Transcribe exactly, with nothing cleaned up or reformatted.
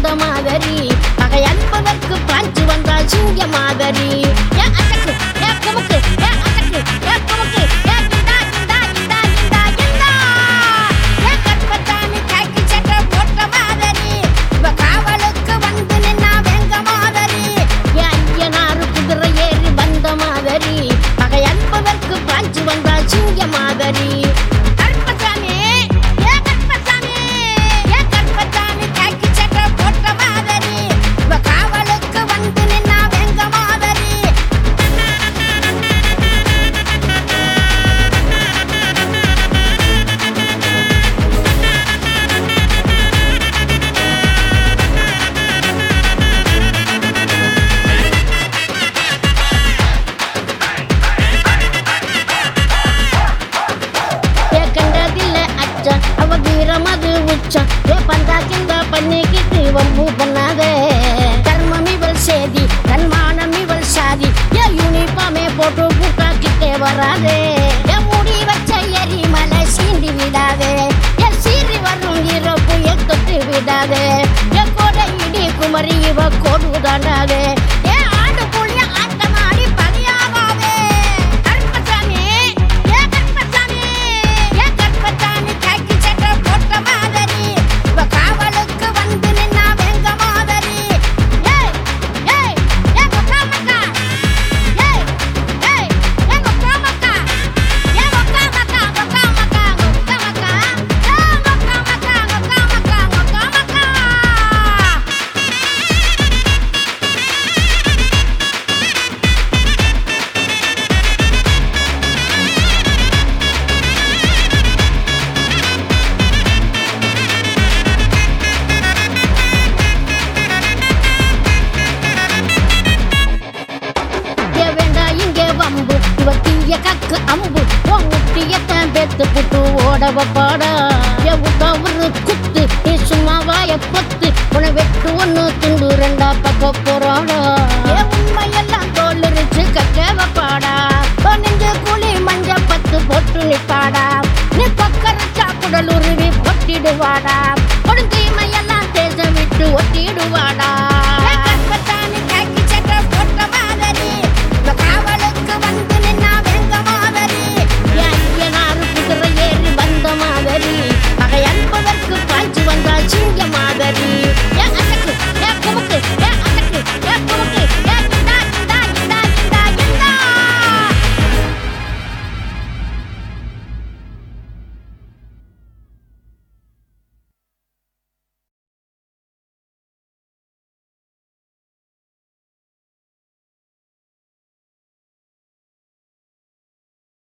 மாதிரி பகை அன்பதற்கு பாஞ்சு வந்தால் சிங்க மாதிரி ஏன் அசக்கு ஏன் குமுக்கு ஏன் அசக்கு ஏன் குமுக்கு ஏன் இந்தா இந்தா இந்தா இந்தா இந்தா ஏன் கற்பத்தாமி கைக்கு சட்டை போட்ட மாதிரி இவ காவலுக்கு வந்து நின்னா வெங்க மாதிரி ஏன் ஐயனாரு குதிரை ஏறி வந்த மாதிரி பகை அன்பதற்கு பாஞ்சு வந்தால் சிங்க மாதிரி அவ வீரமது உச்சம் ஏ பந்தா கிந்த பண்ணிக்கிட்டு வம்பு பண்ணாதே கர்மம் இவள் சேதி கண்மானம் இவள் சாதி ஏ யூனிஃபார்மே போட்டு புக்காக்கிட்டே வராதே ஏ முடி வச்ச எரிமலை சீண்டி விடாதே ஏ சீறி வரும் இறப்பு ஏ தொட்டு விடாதே ஏ கோடை இடி குமரி இவ கோடு தாண்டாதே ஏ ஆடு புள்ளிய ஆட்டமாடி பணியாவாதே கருப்பசாமி ஏ கருப்பசாமி ஏ கருப்பசாமி கைக்கு சட்டை போட்ட மாதிரி இவ காவலுக்கு வந்து நின்னா வெங்க மாதிரி ஏய் ஏய் ஏ கொக்காமக்கா ஏய் ஏய் ஏ கொக்காமக்கா ஏ கொக்காமக்கா கொக்காமக்கா கொக்காமக்கா ஏ கொக்காமக்கா கொக்காமக்கா கொக்காமக்கா வம்பு இவ தீய கக்கு அம்பு உன் முட்டியத்தான் பெத்து புட்டு ஓடவ பாடா ஒரு குத்து நீ சும்மா வாய பொத்து உன வெட்டு ஒண்ணு துண்டு ரெண்டா பக்க போறாடா உண்மையெல்லாம் தோல் இருச்சு கக்கவ பாடா நெஞ்சு குழி மஞ்ச பத்து பொட்டு நிப்பாடா நீ பக்கரச்சா குடல் உருவி பொட்டிடுவாடா கொடுந்தீமையெல்லாம் தேச விட்டு ஒட்டிடுவாடா